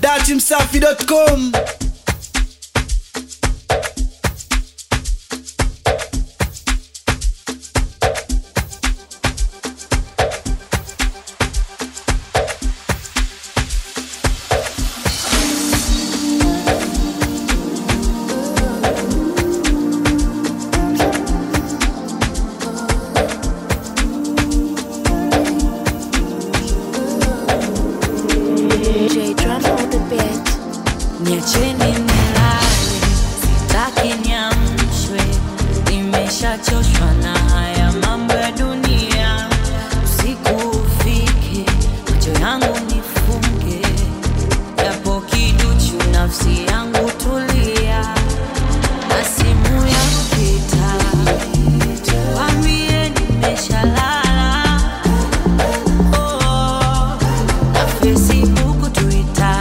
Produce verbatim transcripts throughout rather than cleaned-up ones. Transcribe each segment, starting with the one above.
dati msafi dot com. Niacheni nilale, sitaki niamshwe, nimeshachoshwa na haya mambo ya dunia. Usiku ufike, macho yangu nifunge, japo kiduchu nafsi yangu tulia, na simu yangu pita, waambie nimeshalala. Oh, na Facebook, Twitter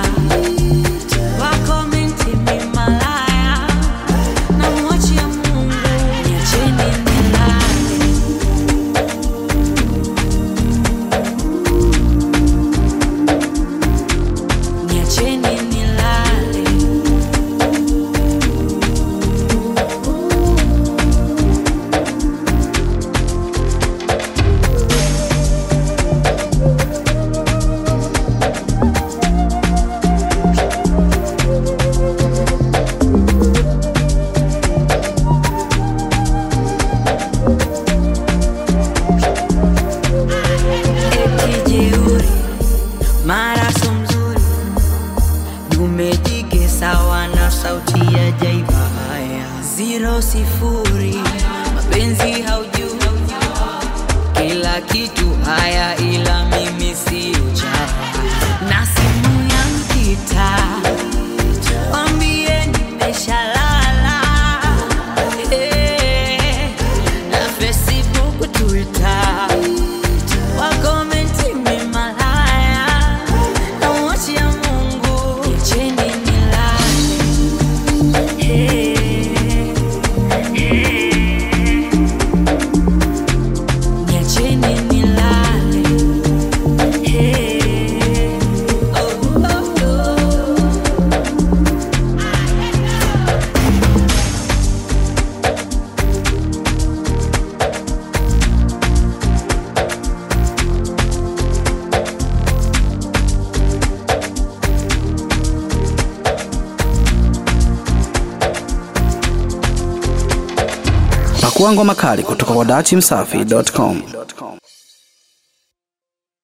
mara so mzuri, umejige sawa na sauti ya jaiba. Haya zero sifuri, mapenzi haujui kila kitu. Haya ila mimi sio chapa, na simu yangu kita, waambie nimeshalala. Hey, na Facebook, Twitter Pakua ngoma kali kutoka kwa dati msafi dot com.